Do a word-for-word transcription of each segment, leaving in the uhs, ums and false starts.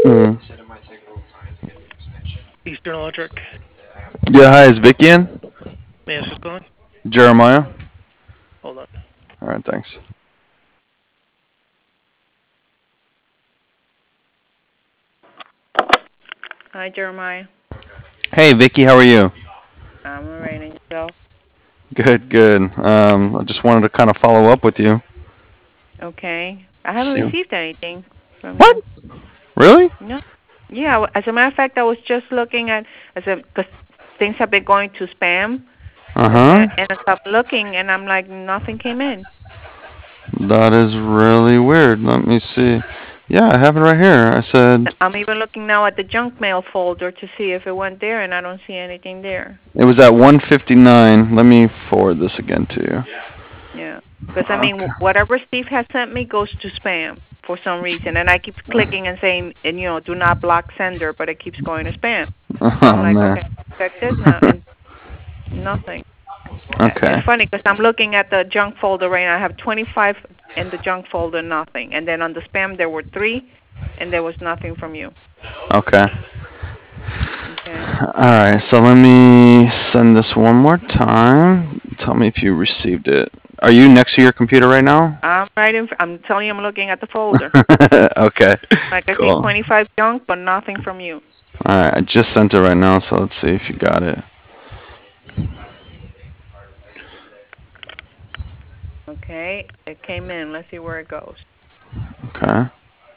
Mm. Eastern Electric. Yeah, hi, is Vicky in? May I ask who's calling? Jeremiah? Hold on. Alright, thanks. Hi, Jeremiah. Hey, Vicky, how are you? I'm alright, and yourself? Good, good. Um, I just wanted to kind of follow up with you. Okay. I haven't See. received anything from What? you. Really? No. Yeah, w- as a matter of fact, I was just looking at, as a, because things have been going to spam, Uh-huh. and, and I stopped looking, and I'm like, nothing came in. That is really weird. Let me see. Yeah, I have it right here. I said I'm even looking now at the junk mail folder to see if it went there, and I don't see anything there. it was at one fifty-nine. Let me forward this again to you. Yeah. Because, I mean, Okay. wh- whatever Steve has sent me goes to spam for some reason, and I keep clicking and saying, and you know, do not block sender, but it keeps going to spam. So I'm Oh, like, man. okay, check this now, and nothing. Uh, Okay. It's funny because I'm looking at the junk folder right now. I have twenty-five in the junk folder, nothing. And then on the spam, there were three, and there was nothing from you. Okay. Okay. Alright, so let me send this one more time. Tell me if you received it. Are you next to your computer right now? I'm right in. I'm telling you, I'm looking at the folder. Okay. Like I see Cool. twenty-five junk, but nothing from you. Alright, I just sent it right now, so let's see if you got it. Okay. It came in. Let's see where it goes. Okay.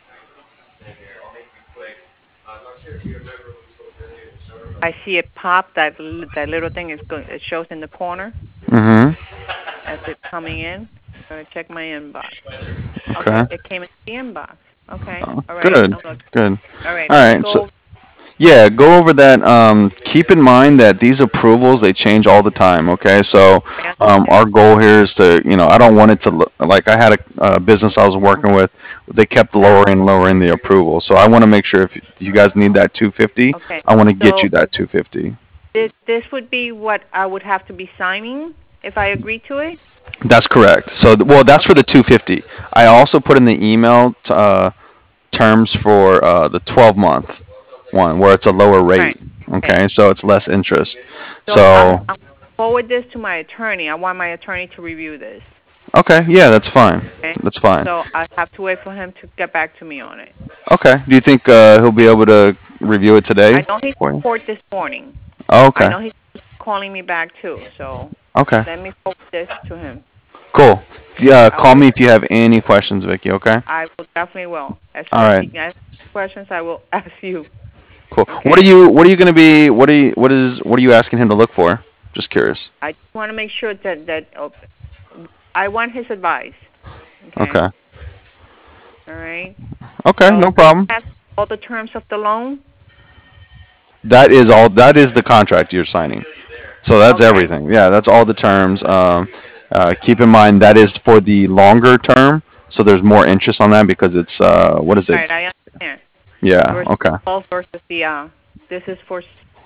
I see it pop. That l- that little thing is go- it shows in the corner Mhm. as it's coming in. I'm gonna check my inbox. Okay, Okay. it came in the inbox. Okay. Oh, All right. good. I'm looking. Good. All right. All Let me right. So go. yeah, go over that. Um, keep in mind that these approvals they change all the time. Okay, so I um, understand. our goal here is to, you know, I don't want it to look like I had a, a business I was working with. They kept lowering and lowering the approval, so I want to make sure if you guys need that two fifty, Okay. I want to get So you that two fifty. this this would be what I would have to be signing if I agree to it. That's correct. So, th- well, that's for Okay. the two fifty. I also put in the email t- uh, terms for uh, the twelve month one where it's a lower Right. rate. Okay. Okay, so it's less interest. So I'm So, I'm forward this to my attorney. I want my attorney to review this. okay, yeah, that's fine. Okay. That's fine. So I have to wait for him to get back to me on it. Okay. Do you think uh, he'll be able to review it I today know he's for you? court this morning. Oh, I okay. know he's calling me back too. So Okay. let me forward this to him. Cool. Yeah, I call will. me if you have any questions, Vicky. Okay. I will definitely will. As All soon as right. he asks questions, I will ask you. Cool. What are Okay. you What are you gonna be? What are you What is What are you asking him to look for? Just curious. I just want to make sure that that oh, I want his advice. Okay. Okay. All right. Okay. So No this problem. has all the terms of the loan. That is all. That is the contract you're signing. So that's Okay. everything. Yeah, that's all the terms. Um, uh, keep in mind that is for the longer term, so there's more interest on that because it's uh, what is Right. it? I understand. Yeah. Versus Okay. twelve versus the uh. This is for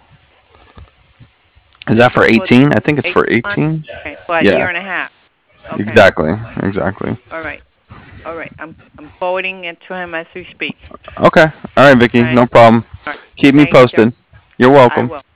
Is this that is for for eighteen? I think it's eight for months. eighteen. Okay. For a year Yeah. and a half. Okay. Exactly. Exactly. All right. All right. I'm I'm forwarding it to him as we speak. Okay. All right, All Vicky. right. No problem. All right. Keep me Thank you, Jeff. posted. You're I welcome. will.